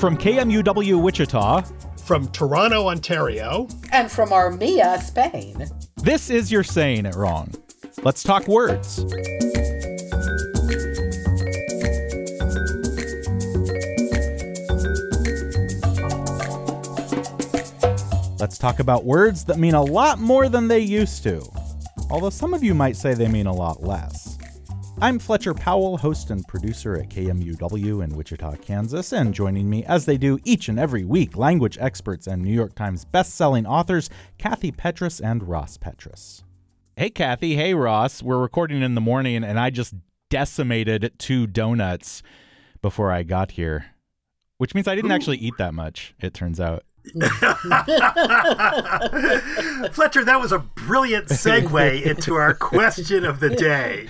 From KMUW Wichita. From Toronto, Ontario. And from Armilla, Spain. This is You're Saying It Wrong. Let's talk words. Let's talk about words that mean a lot more than they used to. Although some of you might say they mean a lot less. I'm Fletcher Powell, host and producer at KMUW in Wichita, Kansas, and joining me, as they do each and every week, language experts and New York Times best-selling authors Kathy Petrus and Ross Petrus. Hey, Kathy. Hey, Ross. We're recording in the morning, and I just decimated 2 donuts before I got here, which means I didn't actually eat that much, it turns out. Fletcher, that was a brilliant segue into our question of the day.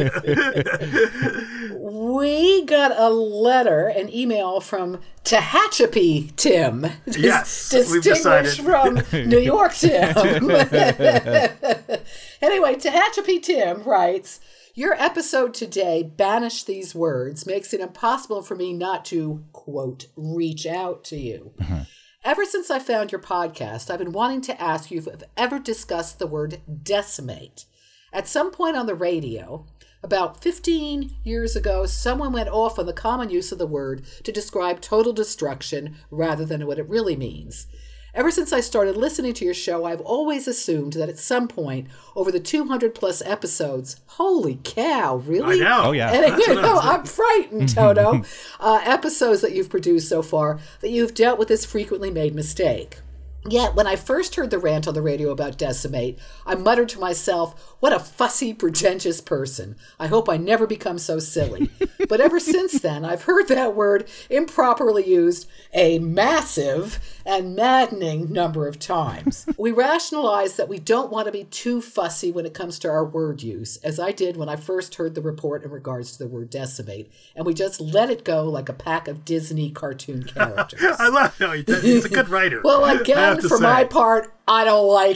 We got a letter, an email from Tehachapi Tim. Yes, we've distinguished decided. from New York Tim. Anyway, Tehachapi Tim writes, your episode today banished these words, makes it impossible for me not to, quote, reach out to you. Ever since I found your podcast, I've been wanting to ask you if you've ever discussed the word decimate. At some point on the radio, about 15 years ago, someone went off on the common use of the word to describe total destruction rather than what it really means. Ever since I started listening to your show, I've always assumed that at some point over the 200 plus episodes, holy cow, really? I know. Oh, yeah. And, I'm frightened, Toto. Episodes that you've produced so far, that you've dealt with this frequently made mistake. Yet, when I first heard the rant on the radio about decimate, I muttered to myself, what a fussy, pretentious person. I hope I never become so silly. But ever since then, I've heard that word improperly used a massive and maddening number of times. We rationalize that we don't want to be too fussy when it comes to our word use, as I did when I first heard the report in regards to the word decimate, and we just let it go like a pack of Disney cartoon characters. I love it. He's a good writer. Well, again, for my part, I don't like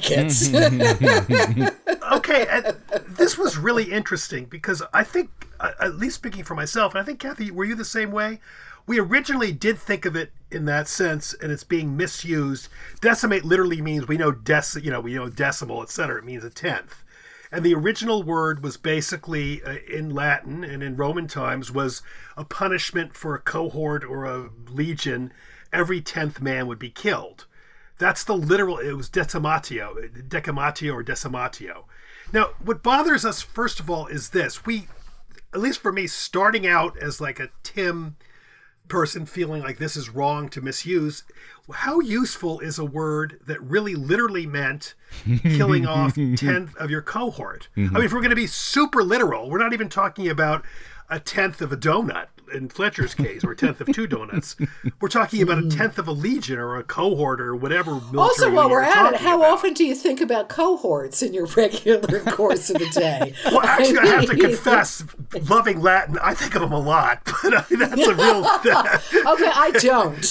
it. Okay, and this was really interesting because I think, at least speaking for myself, and I think, Kathy, were you the same way? We originally did think of it in that sense, and it's being misused. Decimate literally means we know decimal, etc. It means a tenth. And the original word was basically, in Latin and in Roman times, was a punishment for a cohort or a legion. Every 10th man would be killed. That's the literal, it was decimatio or decimatio. Now, what bothers us, first of all, is this. We, at least for me, starting out as like a Tim person feeling like this is wrong to misuse, how useful is a word that really literally meant killing off 10th of your cohort? I mean, if we're going to be super literal, we're not even talking about a 10th of a donut in Fletcher's case, or a 10th of 2 donuts. We're talking about a 10th of a legion or a cohort or whatever military. Also, while we're at it, how about. often do you think about cohorts in your regular course of the day? Well, actually, I have to confess, loving Latin, I think of them a lot, but I mean, that's a real thing. Okay, I don't.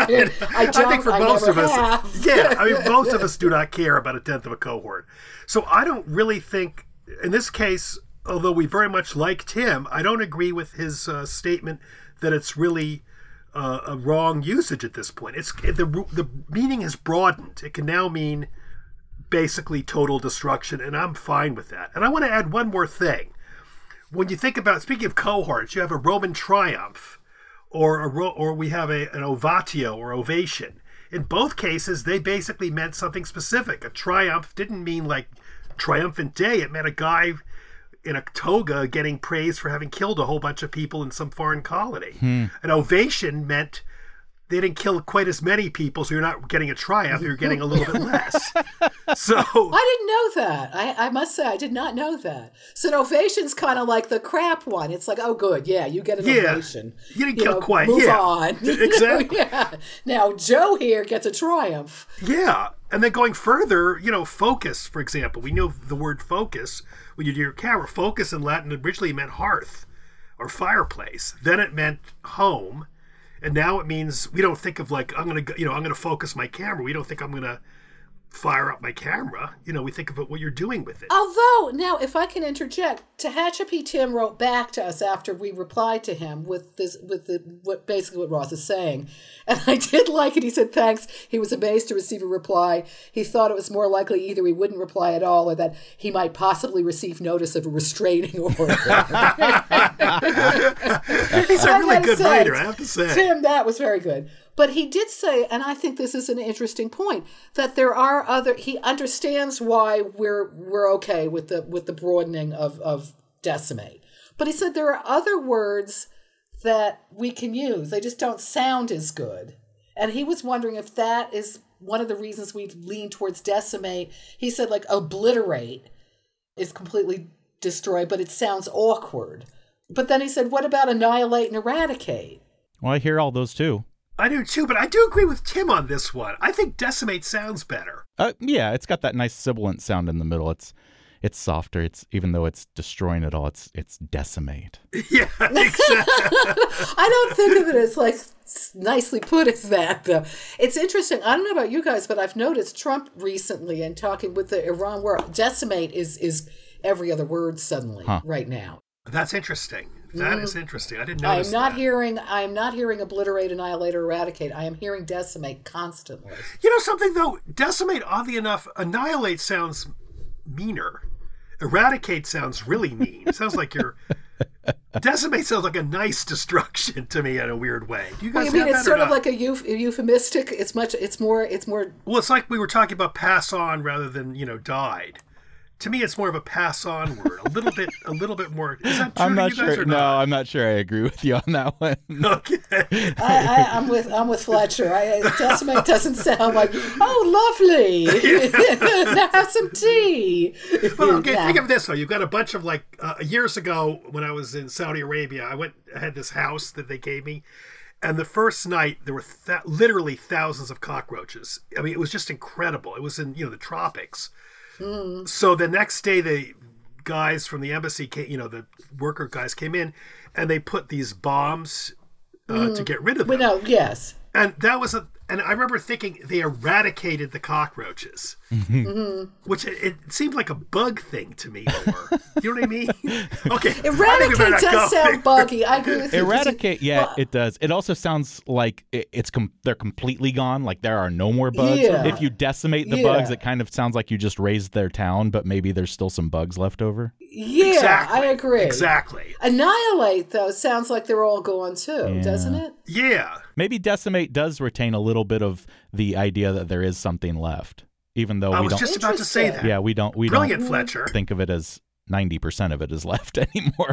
I think for most of us, have. yeah, I mean, most of us do not care about a 10th of a cohort. So I don't really think, in this case, although we very much like Tim, I don't agree with his statement that it's really a wrong usage at this point. The meaning has broadened. It can now mean basically total destruction, and I'm fine with that. And I want to add one more thing. When you think about, speaking of cohorts, you have a Roman triumph, or we have an ovatio or ovation. In both cases, they basically meant something specific. A triumph didn't mean like triumphant day. It meant a guy in a toga getting praised for having killed a whole bunch of people in some foreign colony. An ovation meant they didn't kill quite as many people, so you're not getting a triumph, you're getting a little bit less. So I didn't know that. I must say, I did not know that. So an ovation's kind of like the crap one. It's like, oh, good, yeah, you get an ovation. You didn't kill quite. Move on. Exactly. Yeah. Now, Joe here gets a triumph. Yeah. And then going further, focus, for example. We know the word focus. When you do your camera, focus in Latin originally meant hearth or fireplace. Then it meant home. And now it means we don't think of like, I'm going to focus my camera. We don't think I'm going to fire up my camera. We think about what you're doing with it. Although, now, if I can interject, Tehachapi Tim wrote back to us after we replied to him with basically what Ross is saying. And I did like it. He said, thanks. He was amazed to receive a reply. He thought it was more likely either he wouldn't reply at all or that he might possibly receive notice of a restraining order. He's a really good writer, I have to say. Tim, that was very good. But he did say, and I think this is an interesting point, that there are he understands why we're okay with the broadening of decimate. But he said there are other words that we can use. They just don't sound as good. And he was wondering if that is one of the reasons we lean towards decimate. He said, like, obliterate is completely destroy, but it sounds awkward. But then he said, what about annihilate and eradicate? Well, I hear all those too. I do too, but I do agree with Tim on this one. I think decimate sounds better. Yeah, it's got that nice sibilant sound in the middle. It's softer. It's even though it's destroying it all, it's decimate. Yeah, exactly. I don't think of it as like nicely put as that, though. It's interesting. I don't know about you guys, but I've noticed Trump recently and talking with the Iran war, decimate is every other word suddenly right now. That's interesting. That is interesting. I didn't notice that. I am not hearing obliterate, annihilate, or eradicate. I am hearing decimate constantly. You know something, though? Decimate, oddly enough, annihilate sounds meaner. Eradicate sounds really mean. It sounds like you're... Decimate sounds like a nice destruction to me in a weird way. Do you guys mean have it's that sort or of not? like a euphemistic? It's more... Well, it's like we were talking about pass on rather than, died. To me, it's more of a pass-on word. A little bit more. Is that true I'm not to you guys sure. or not? No, I'm not sure I agree with you on that one. Okay. I'm with Fletcher. Decimate doesn't sound like, oh, lovely. Now have some tea. Well, okay, think of this, though. You've got a bunch of, years ago when I was in Saudi Arabia, I had this house that they gave me. And the first night, there were literally thousands of cockroaches. I mean, it was just incredible. It was in, the tropics. So the next day, the guys from the embassy came, the worker guys came in, and they put these bombs to get rid of them. No, yes. And that was and I remember thinking they eradicated the cockroaches, which it seemed like a bug thing to me more. You know what I mean? Okay. Eradicate does sound buggy. I agree with you. Eradicate, it does. It also sounds like they're completely gone. Like there are no more bugs. Yeah. If you decimate the bugs, it kind of sounds like you just raised their town, but maybe there's still some bugs left over. Yeah, exactly. I agree. Exactly. Annihilate, though, sounds like they're all gone too, doesn't it? Yeah. Maybe decimate does retain a little bit of the idea that there is something left, even though I we was don't. just about to say that. Yeah, we don't. Brilliant, Fletcher. Think of it as 90% of it is left anymore.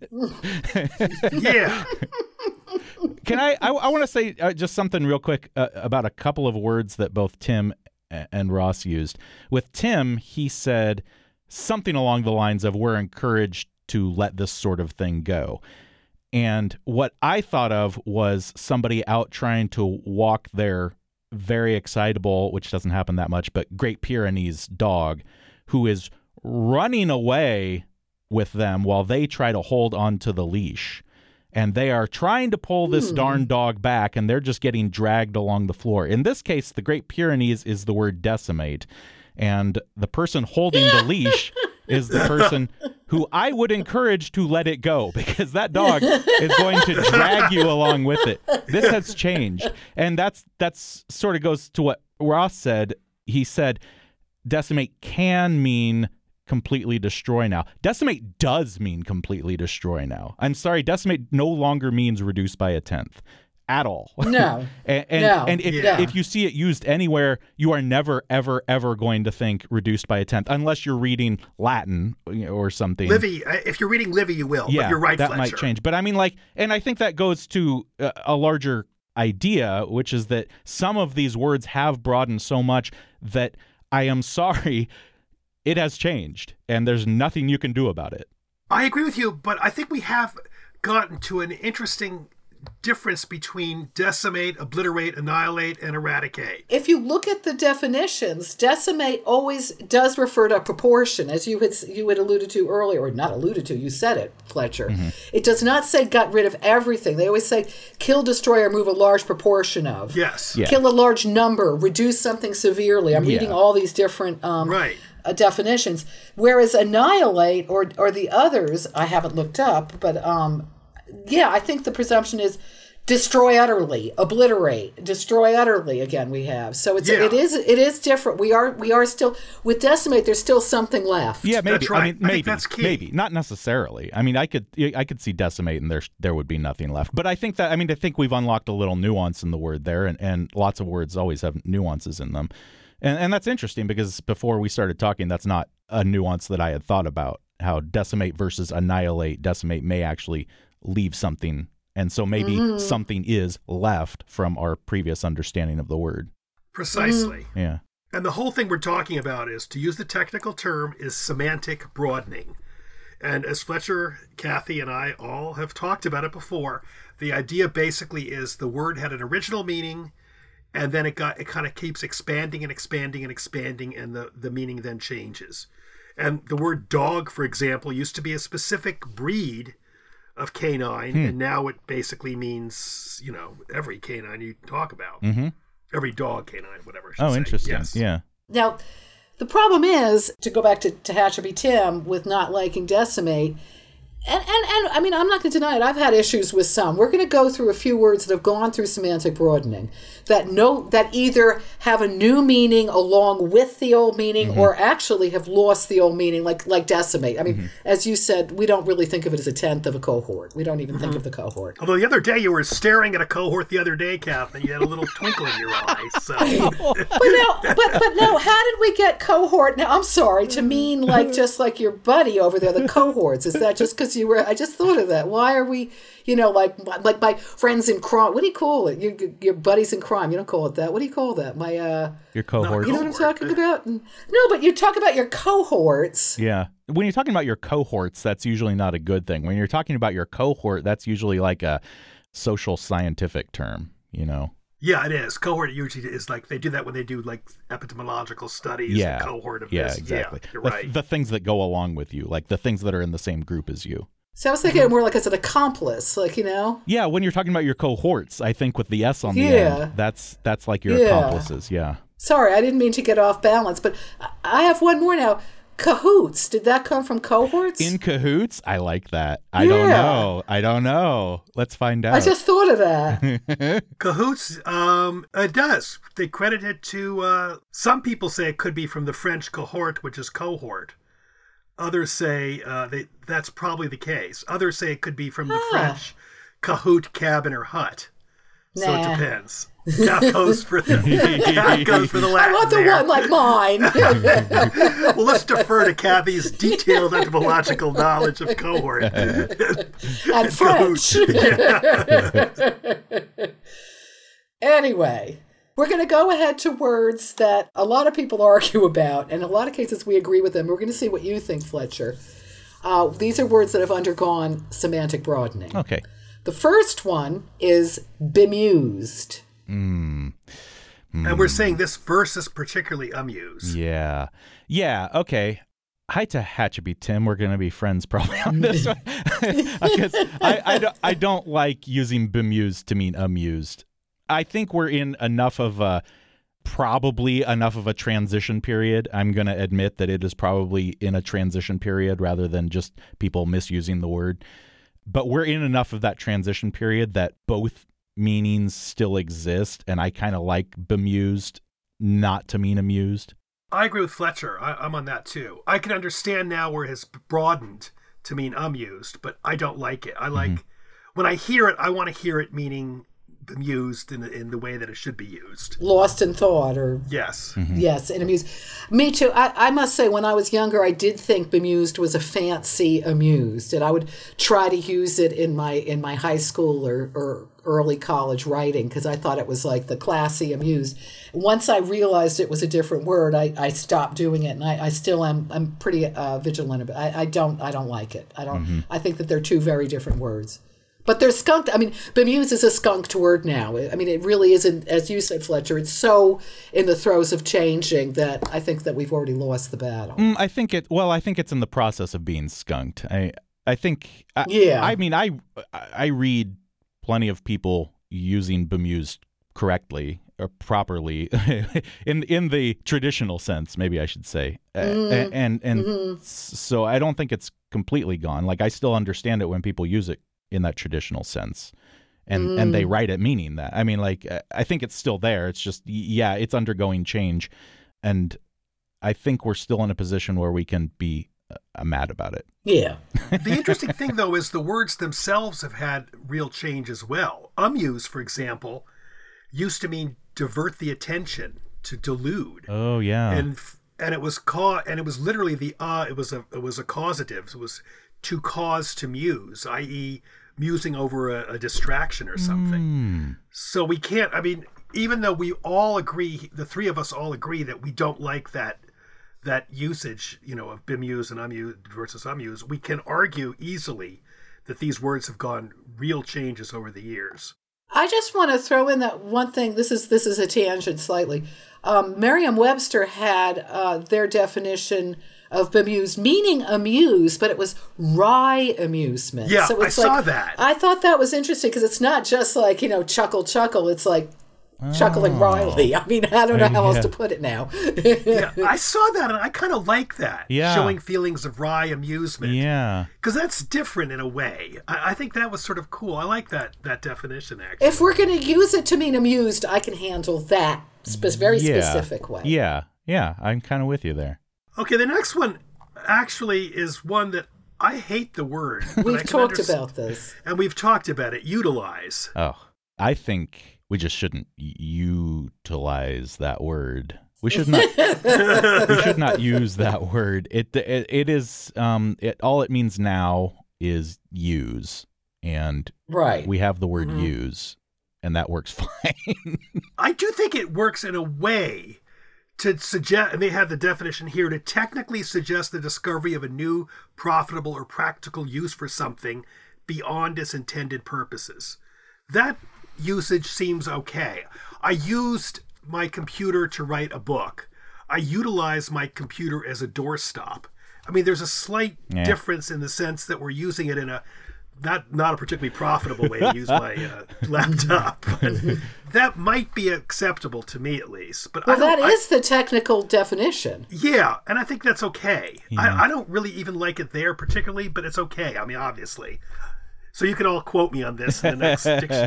Yeah. Can I want to say just something real quick about a couple of words that both Tim and Ross used. With Tim, he said something along the lines of, we're encouraged to let this sort of thing go. And what I thought of was somebody out trying to walk their very excitable, which doesn't happen that much, but Great Pyrenees dog, who is running away with them while they try to hold onto the leash. And they are trying to pull this darn dog back, and they're just getting dragged along the floor. In this case, the Great Pyrenees is the word decimate. And the person holding the leash is the person who I would encourage to let it go, because that dog is going to drag you along with it. This has changed. And that's sort of goes to what Ross said. He said decimate can mean completely destroy now. Decimate does mean completely destroy now. I'm sorry, decimate no longer means reduce by a tenth. At all. No. And if you see it used anywhere, you are never, ever, ever going to think reduced by a tenth, unless you're reading Latin or something. Livy, if you're reading Livy, you will. Yeah, but you're right, that Fletcher. might change. But I mean, and I think that goes to a larger idea, which is that some of these words have broadened so much that I am sorry, it has changed, and there's nothing you can do about it. I agree with you, but I think we have gotten to an interesting difference between decimate, obliterate, annihilate, and eradicate? If you look at the definitions, decimate always does refer to proportion, as you had alluded to earlier, or not alluded to, you said it, Fletcher. It does not say got rid of everything. They always say kill, destroy, or remove a large proportion of. Yes. Yeah. Kill a large number, reduce something severely. I'm reading all these different Right. definitions. Whereas annihilate or the others, I haven't looked up, but I think the presumption is destroy utterly, obliterate, destroy utterly. Again, we have it is different. We are still with decimate. There's still something left. Yeah, maybe. That's right. I mean, maybe. That's key. Maybe not necessarily. I mean, I could see decimate, and there would be nothing left. But I think we've unlocked a little nuance in the word there, and lots of words always have nuances in them, and that's interesting because before we started talking, that's not a nuance that I had thought about. How decimate versus annihilate. Decimate may actually leave something. And so maybe something is left from our previous understanding of the word. Precisely. Yeah. And the whole thing we're talking about is, to use the technical term, is semantic broadening. And as Fletcher, Kathy, and I all have talked about it before, the idea basically is the word had an original meaning, and then it kind of keeps expanding and expanding and expanding, and the meaning then changes. And the word dog, for example, used to be a specific breed of canine, and now it basically means, every canine you talk about. Every dog canine, whatever I should say. Interesting. Yes. Yeah. Now, the problem is, to go back to Tehachapi Tim with not liking decimate, and I mean, I'm not going to deny it. I've had issues with some. We're going to go through a few words that have gone through semantic broadening that either have a new meaning along with the old meaning, or actually have lost the old meaning, like decimate. I mean, as you said, we don't really think of it as a tenth of a cohort. We don't even think of the cohort. Although the other day you were staring at a cohort the other day, Kath, and you had a little twinkle in your eye. So. But no, how did we get cohort? Now, I'm sorry, to mean just like your buddy over there, the cohorts. Is that just because you were? I just thought of that. Why are we, like my friends in crime? What do you call it? Your buddies in crime. You don't call it that. What do you call that? Your cohorts. You know what I'm talking about? No, but you talk about your cohorts. Yeah. When you're talking about your cohorts, that's usually not a good thing. When you're talking about your cohort, that's usually like a social scientific term, Yeah, it is. Cohort usually is like, they do that when they do like epidemiological studies. Yeah. The cohort of this. Yeah, exactly. Yeah, you're right. The things that go along with you, like the things that are in the same group as you. So I was thinking more like as an accomplice, Yeah, when you're talking about your cohorts, I think with the S on the end, that's like your accomplices, yeah. Sorry, I didn't mean to get off balance, but I have one more now. Cahoots. Did that come from cohorts? In cahoots? I like that. I don't know. Let's find out. I just thought of that. Cahoots, it does. They credit it to, some people say it could be from the French cohort, which is cohort. Others say that's probably the case. Others say it could be from the French cahoot, cabin, or hut. So it depends. Cat goes for the Latin. I want the one like mine. Well, let's defer to Kathy's detailed etymological knowledge of cohort. And French. Anyway, we're going to go ahead to words that a lot of people argue about, and in a lot of cases we agree with them. We're going to see what you think, Fletcher. These are words that have undergone semantic broadening. Okay. The first one is bemused. And we're saying this verse is particularly amused. Yeah. Yeah, okay. Hi to Tehachapi Tim. We're going to be friends probably on this one. Because I don't like using bemused to mean amused. I think we're in probably enough of a transition period. I'm going to admit that it is probably in a transition period rather than just people misusing the word. But we're in enough of that transition period that both meanings still exist, and I kind of like bemused not to mean amused. I agree with Fletcher. I'm on that too. I can understand now where it has broadened to mean amused, but I don't like it. I like, when I hear it, I want to hear it meaning bemused in the way that it should be used. Lost in thought, or yes. Yes, and amused. Me too. I must say, when I was younger, I did think bemused was a fancy amused, and I would try to use it in my high school or early college writing because I thought it was like the classy amused. Once I realized it was a different word, I stopped doing it, and I still am. I'm pretty vigilant about it. I don't like it. I think that they're two very different words. But they're skunked. I mean, bemuse is a skunked word now. I mean, it really isn't, as you said, Fletcher, it's so in the throes of changing that I think that we've already lost the battle. I think it's in the process of being skunked. I think, yeah. I mean, I read plenty of people using bemused correctly or properly in the traditional sense, maybe I should say. So I don't think it's completely gone. Like, I still understand it when people use it in that traditional sense and they write it meaning that. I mean, like, I think it's still there. It's just, yeah, it's undergoing change. And I think we're still in a position where we can be mad about it. Yeah. The interesting thing, though, is the words themselves have had real change as well. Amuse, for example, used to mean divert the attention, to delude. Oh, yeah. And it was literally it was a causative. It was to cause to muse, i.e., musing over a distraction or something. So we can't, I mean, even though we all agree, the three of us all agree that we don't like that usage, of bemuse and amuse versus amuse, we can argue easily that these words have gone real changes over the years. I just want to throw in that one thing. This is a tangent slightly. Merriam-Webster had their definition of bemused meaning amuse, but it was wry amusement. Yeah, so it's I saw that. I thought that was interesting because it's not just like, chuckle. It's like chuckling wryly. I mean, I don't know how else to put it now. Yeah, I saw that and I kind of like that. Yeah. Showing feelings of wry amusement. Yeah. Because that's different in a way. I think that was sort of cool. I like that definition, actually. If we're going to use it to mean amused, I can handle that very specific way. Yeah. Yeah. I'm kind of with you there. Okay, the next one actually is one that I hate the word. We've talked about this. And we've talked about it. Utilize. Oh, I think we just shouldn't utilize that word. We should not. We should not use that word. It is. All it means now is use, and right. We have the word use, and that works fine. I do think it works in a way to suggest, and they have the definition here, to technically suggest the discovery of a new, profitable, or practical use for something beyond its intended purposes. That usage seems okay. I used my computer to write a book. I utilized my computer as a doorstop. I mean, there's a slight difference in the sense that we're using it in a not a particularly profitable way to use my laptop. But that might be acceptable to me, at least. But that is the technical definition. Yeah, and I think that's okay. Yeah. I don't really even like it there particularly, but it's okay. I mean, obviously. So you can all quote me on this in the next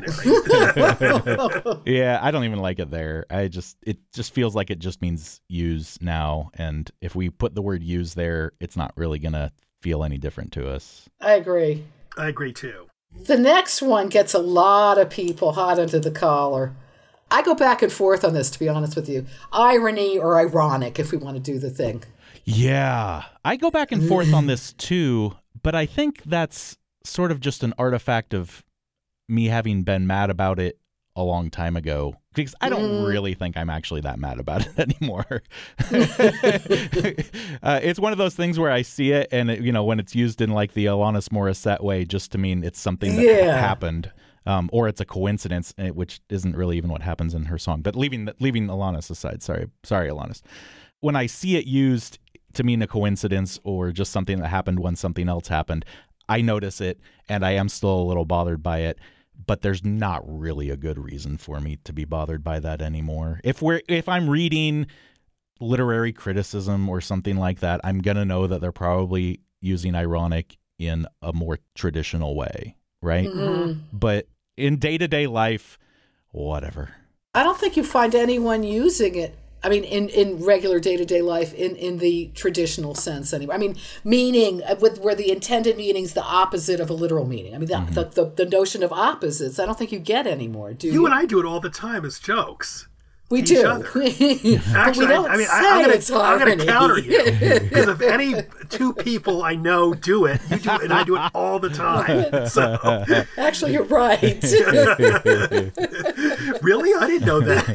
dictionary. Yeah, I don't even like it there. It just feels like it just means use now. And if we put the word use there, it's not really going to feel any different to us. I agree. I agree too. The next one gets a lot of people hot under the collar. I go back and forth on this, to be honest with you. Irony or ironic, if we want to do the thing. Yeah, I go back and forth on this too, but I think that's sort of just an artifact of me having been mad about it a long time ago, because I don't really think I'm actually that mad about it anymore. It's one of those things where I see it and when it's used in like the Alanis Morissette way, just to mean it's something that happened, or it's a coincidence, which isn't really even what happens in her song. But leaving Alanis aside, sorry Alanis, when I see it used to mean a coincidence or just something that happened when something else happened, I notice it and I am still a little bothered by it. But there's not really a good reason for me to be bothered by that anymore. If I'm reading literary criticism or something like that, I'm going to know that they're probably using ironic in a more traditional way, right? Mm-hmm. But in day-to-day life, whatever. I don't think you find anyone using it. I mean, in regular day-to-day life, in the traditional sense, anyway. I mean, meaning, where the intended meaning's the opposite of a literal meaning. I mean, the notion of opposites, I don't think you get anymore, do you? You and I do it all the time as jokes. We do. Actually, but we don't I'm going to counter you. Because if any two people I know do it, you do it, and I do it all the time. So. Actually, you're right. Really? I didn't know that.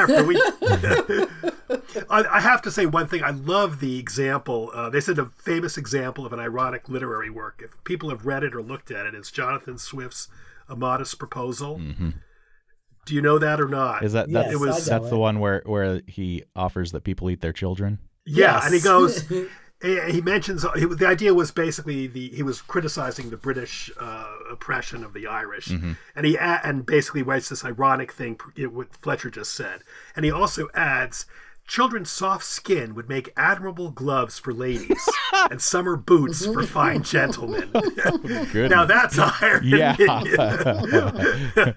I have to say one thing. I love the example. They said a famous example of an ironic literary work. If people have read it or looked at it, it's Jonathan Swift's A Modest Proposal. Mm-hmm. Do you know that or not? Is that Yes, that's the one where he offers that people eat their children? Yeah, Yes. and he goes. He mentions the idea was basically he was criticizing the British oppression of the Irish, and basically writes this ironic thing what Fletcher just said, and he also adds, "Children's soft skin would make admirable gloves for ladies and summer boots for fine gentlemen." Now that's irony. Yeah.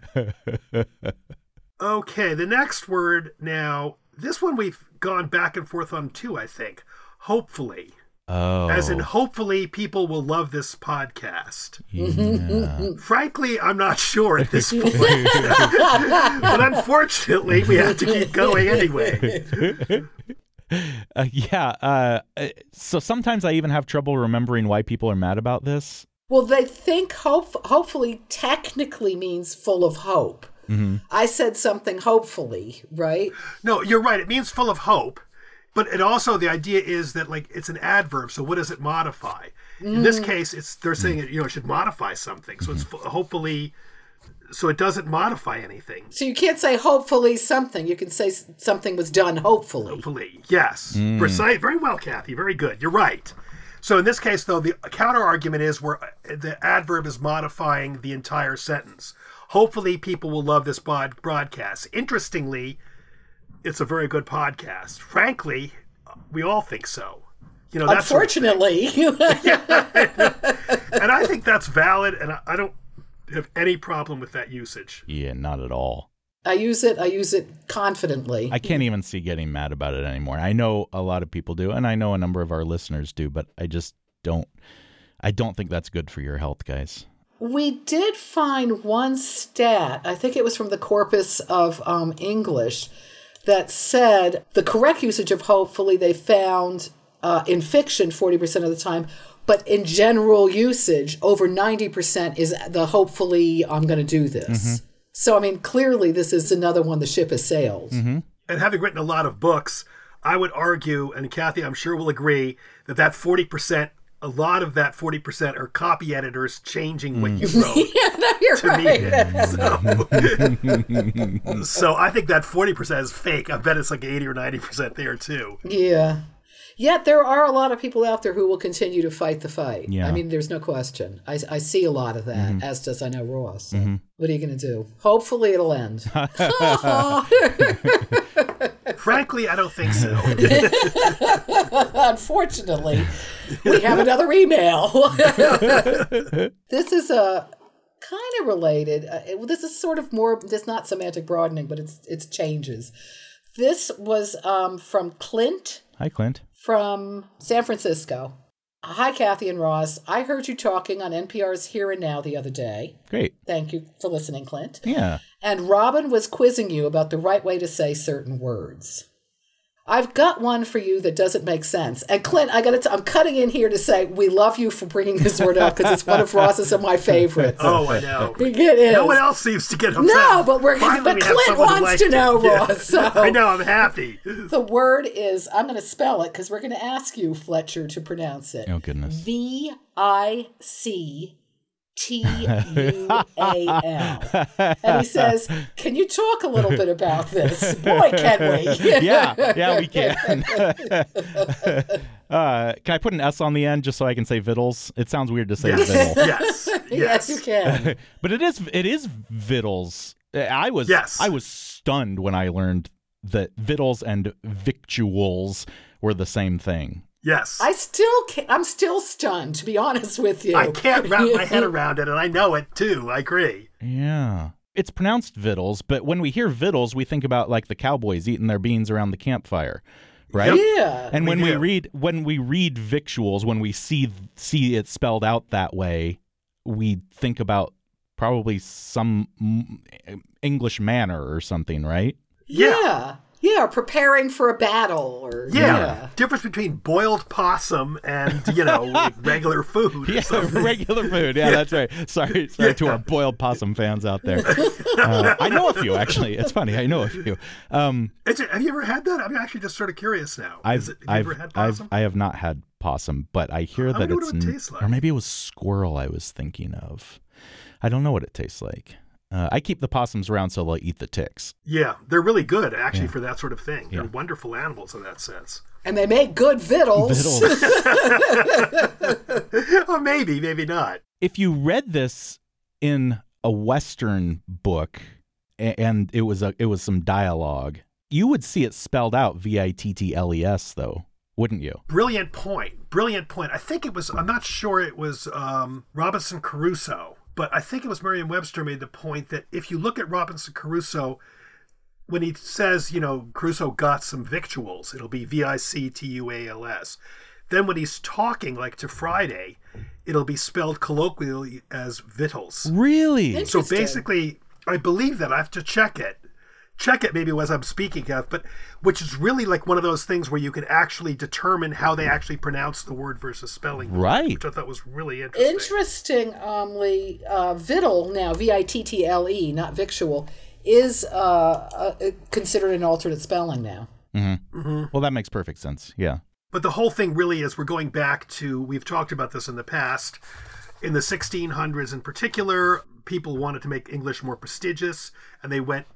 Okay, the next word now. This one we've gone back and forth on too, I think. Hopefully. Oh. As in, hopefully people will love this podcast. Yeah. Frankly, I'm not sure at this point. But unfortunately, we have to keep going anyway. So sometimes I even have trouble remembering why people are mad about this. Well, they think hopefully technically means full of hope. Mm-hmm. I said something hopefully, right? No, you're right. It means full of hope. But it also, the idea is that it's an adverb. So what does it modify? In this case, they're saying it should modify something. So it's hopefully, so it doesn't modify anything. So you can't say hopefully something. You can say something was done hopefully. Hopefully, yes. Precise. Very well, Kathy. Very good. You're right. So in this case, though, the counter argument is where the adverb is modifying the entire sentence. Hopefully people will love this broadcast. Interestingly, it's a very good podcast. Frankly, we all think so. That's unfortunately. and I think that's valid, and I don't have any problem with that usage. Yeah, not at all. I use it confidently. I can't even see getting mad about it anymore. I know a lot of people do, and I know a number of our listeners do, but I just don't. I don't think that's good for your health, guys. We did find one stat, I think it was from the corpus of English, that said the correct usage of hopefully they found in fiction 40% of the time, but in general usage, over 90% is the hopefully I'm going to do this. Mm-hmm. So, I mean, clearly this is another one the ship has sailed. Mm-hmm. And having written a lot of books, I would argue, and Kathy, I'm sure will agree, that 40%, a lot of that 40% are copy editors changing what you wrote. Yeah, no, you're right. So I think that 40% is fake. I bet it's 80 or 90% there too. Yeah. Yet there are a lot of people out there who will continue to fight the fight. Yeah. I mean, there's no question. I see a lot of that, as does I know Ross. So what are you going to do? Hopefully it'll end. Frankly, I don't think so. Unfortunately, we have another email. This is kind of related. This is sort of more, this is not semantic broadening, but it's changes. This was from Clint. Hi, Clint. From San Francisco. Hi, Kathy and Ross. I heard you talking on NPR's Here and Now the other day. Great. Thank you for listening, Clint. Yeah. And Robin was quizzing you about the right way to say certain words. I've got one for you that doesn't make sense. And Clint, I'm cutting in here to say we love you for bringing this word up because it's one of Ross's and my favorites. Oh, I know. It is. No one else seems to get upset. No, but Finally, Clint wants to know, Ross. So. I know, I'm happy. The word is, I'm going to spell it because we're going to ask you, Fletcher, to pronounce it. Oh, goodness. VICTUAL. And he says, can you talk a little bit about this? Boy, can we. Yeah, we can. Can I put an S on the end just so I can say vittles? It sounds weird to say vittle. Yes, you can. But it is vittles. I was stunned when I learned that vittles and victuals were the same thing. Yes. I'm still stunned, to be honest with you. I can't wrap my head around it, and I know it, too. I agree. Yeah. It's pronounced vittles, but when we hear vittles, we think about the cowboys eating their beans around the campfire, right? Yeah. And when we read victuals, when we see it spelled out that way, we think about probably some English manor or something, right? Yeah. Yeah, or preparing for a battle, or difference between boiled possum and regular food. Regular food. Yeah, that's right. Sorry to our boiled possum fans out there. I know a few actually. It's funny. I know a few. Have you ever had that? I'm actually just sort of curious now. Have you ever had possum? I have not had possum, but I hear that it's tastes like. Or maybe it was squirrel I was thinking of. I don't know what it tastes like. I keep the possums around so they'll eat the ticks. Yeah, they're really good, actually, for that sort of thing. They're wonderful animals in that sense. And they make good victuals. Well, maybe not. If you read this in a Western book and it was some dialogue, you would see it spelled out Vittles, though, wouldn't you? Brilliant point. I think it was, I'm not sure it was Robinson Crusoe, but I think it was Merriam-Webster made the point that if you look at Robinson Crusoe, when he says, Crusoe got some victuals, it'll be Victuals. Then when he's talking, like to Friday, it'll be spelled colloquially as victuals. Really? So basically, I believe that. I have to check it maybe as I'm speaking of, but which is really like one of those things where you can actually determine how they actually pronounce the word versus spelling. Right. Which I thought was really interesting. Interestingly, vittle now, Vittle, not victual, is considered an alternate spelling now. Mm-hmm. Mm-hmm. Well, that makes perfect sense. Yeah. But the whole thing really is, we're going back to, we've talked about this in the past, in the 1600s in particular, people wanted to make English more prestigious, and they went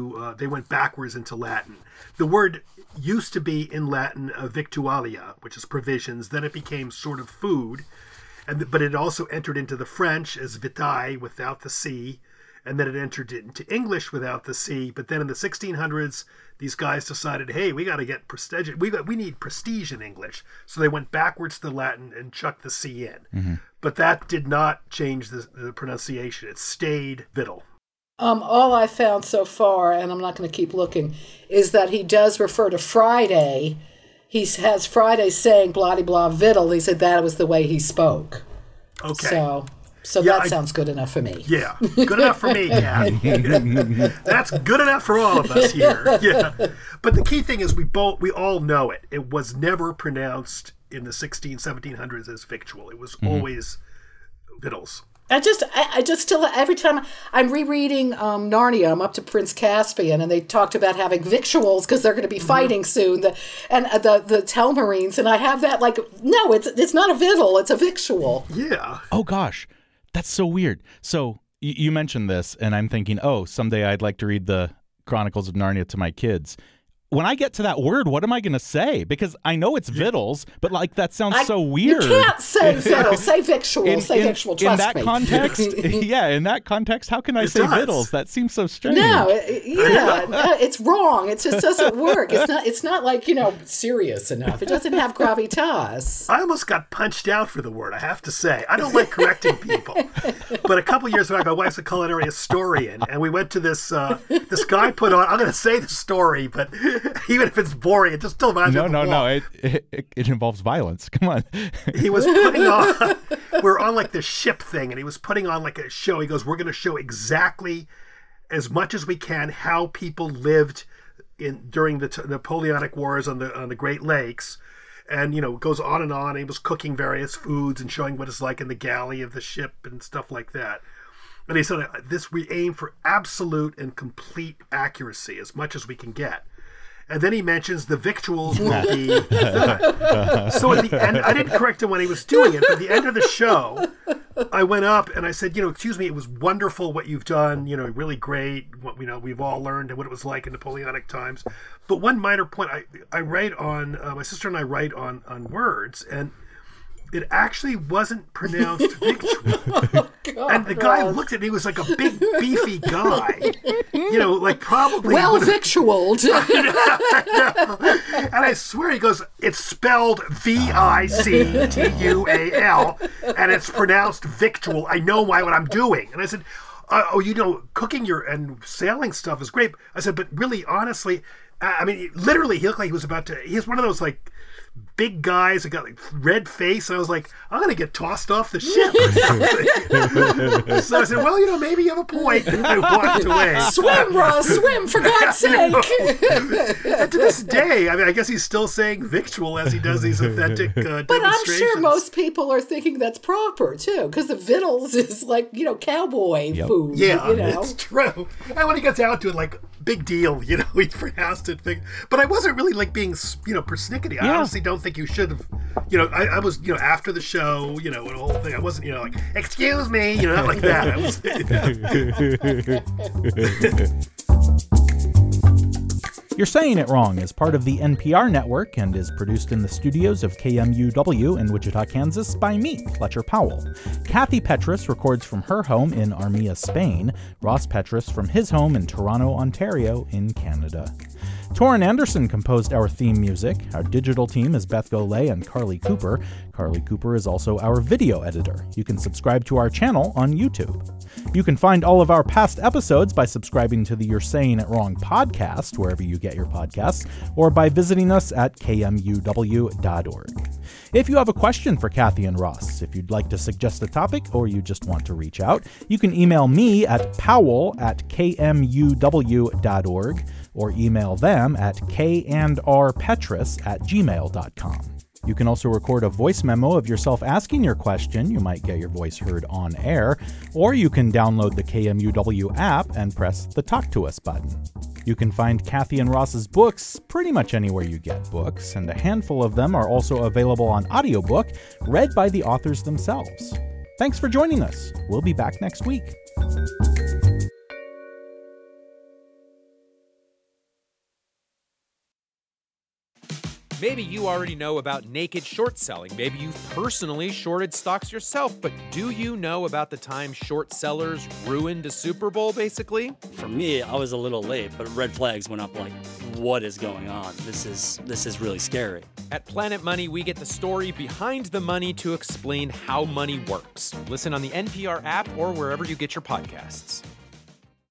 backwards into Latin. The word used to be in Latin victualia, which is provisions. Then it became sort of food, but it also entered into the French as vitae, without the C, and then it entered into English without the C. But then in the 1600s, these guys decided, hey, we got to get prestige. We need prestige in English. So they went backwards to the Latin and chucked the C in. Mm-hmm. But that did not change the pronunciation. It stayed vittle. All I found so far, and I'm not going to keep looking, is that he does refer to Friday. He has Friday saying blah blah vittle. He said that was the way he spoke. Okay. So that sounds good enough for me. Yeah, good enough for me, Kat. That's good enough for all of us here. Yeah. But the key thing is we all know it. It was never pronounced in the 1700s as victual. It was always victuals. I just still, every time I'm rereading Narnia, I'm up to Prince Caspian, and they talked about having victuals because they're going to be fighting soon, the Telmarines, and I have that no, it's not a victual, it's a victual. Yeah. Oh gosh, that's so weird. So you mentioned this, and I'm thinking, someday I'd like to read the Chronicles of Narnia to my kids. When I get to that word, what am I going to say? Because I know it's victuals, but that sounds so weird. You can't say victuals. Say victual. Say victual. Trust me. In that context, in that context, how can I say victuals? That seems so strange. No, it's wrong. It just doesn't work. It's not serious enough. It doesn't have gravitas. I almost got punched out for the word, I have to say. I don't like correcting people. But a couple years back, my wife's a culinary historian, and we went to this guy put on, I'm going to say the story, but even if it's boring, it just still reminds me of the No, it involves violence. Come on. He was putting on, we're on the ship thing, and he was putting on a show. He goes, we're going to show exactly as much as we can how people lived during the Napoleonic Wars on the Great Lakes. And, it goes on and on. He was cooking various foods and showing what it's like in the galley of the ship and stuff like that. And he said, we aim for absolute and complete accuracy as much as we can get. And then he mentions the victuals will be. So at the end, I didn't correct him when he was doing it, but at the end of the show, I went up and I said, excuse me, it was wonderful what you've done, really great, what we've all learned and what it was like in Napoleonic times. But one minor point, I write on, my sister and I write on words, and it actually wasn't pronounced victual. Oh, God, and the guy looked at me, he was like a big, beefy guy. Probably... Well victualed. And I swear, he goes, it's spelled Victual, and it's pronounced victual. I know what I'm doing. And I said, cooking and sailing stuff is great. I said, but really, honestly, literally, he looked like he was about to... He's one of those, big guys that got red face, and I was like, I'm gonna get tossed off the ship or something. So I said, well, maybe you have a point, and I walked away. Swim, Ross, swim, for God's sake. And to this day, I guess he's still saying victual as he does these authentic demonstrations. But I'm sure most people are thinking that's proper too, because the victuals is cowboy food. Yeah, it's true. And when he gets out to it, big deal, he pronounced it. But I wasn't really like being, persnickety. I honestly don't think you should have, I was, after the show, and the whole thing. I wasn't, like, excuse me, not like that. You're Saying It Wrong is part of the NPR network and is produced in the studios of KMUW in Wichita, Kansas by me, Fletcher Powell. Kathy Petrus records from her home in Armia, Spain, Ross Petrus from his home in Toronto, Ontario in Canada. Torrin Anderson composed our theme music. Our digital team is Beth Golay and Carly Cooper. Carly Cooper is also our video editor. You can subscribe to our channel on YouTube. You can find all of our past episodes by subscribing to the You're Saying It Wrong podcast, wherever you get your podcasts, or by visiting us at kmuw.org. If you have a question for Kathy and Ross, if you'd like to suggest a topic, or you just want to reach out, you can email me at powell@kmuw.org, or email them at kandrpetrus@gmail.com. You can also record a voice memo of yourself asking your question. You might get your voice heard on air, or you can download the KMUW app and press the Talk to Us button. You can find Kathy and Ross's books pretty much anywhere you get books, and a handful of them are also available on audiobook, read by the authors themselves. Thanks for joining us. We'll be back next week. Maybe you already know about naked short selling. Maybe you've personally shorted stocks yourself, but do you know about the time short sellers ruined a Super Bowl, basically? For me, I was a little late, but red flags went up like, what is going on? This is really scary. At Planet Money, we get the story behind the money to explain how money works. Listen on the NPR app or wherever you get your podcasts.